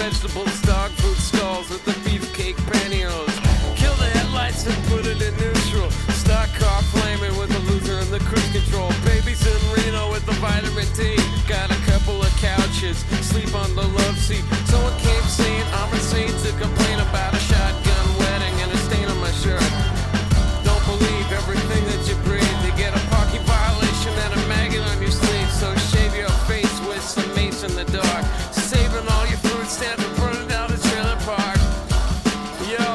vegetables, dog food stalls with the beefcake pantyhose. Kill the headlights and put it in neutral. Stock car flaming with the loser and the cruise control. Babies in Reno with the vitamin D. Got a couple of couches, sleep on the love seat. Someone came saying I'm insane to complain about a shotgun wedding and a stain on my shirt. Don't believe everything that you breathe. You get a parking violation and a maggot on your sleeve. So shave your face with some mace in the dark. Saving all your food stamps and burning down the trailer park. Yo,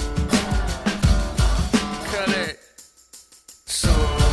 cut it. So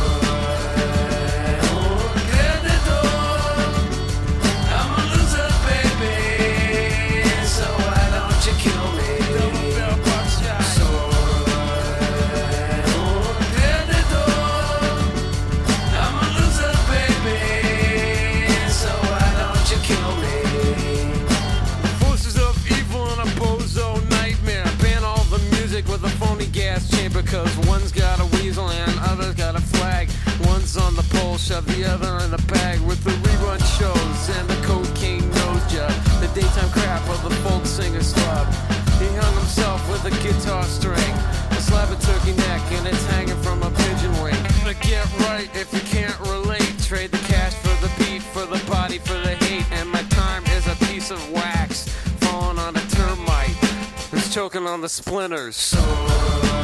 with a phony gas chamber, cause one's got a weasel and other's got a flag. One's on the pole, shove the other in a bag with the rerun shows and the cocaine nose job. The daytime crap of the folk singer slob. He hung himself with a guitar string, a slab of turkey neck, and it's hanging from a pigeon wing. But get right if you can't relate. Trade the cash for the beat, for the body, for the hate. And my time is a piece of wax falling on a termite. It's choking on the splinters. So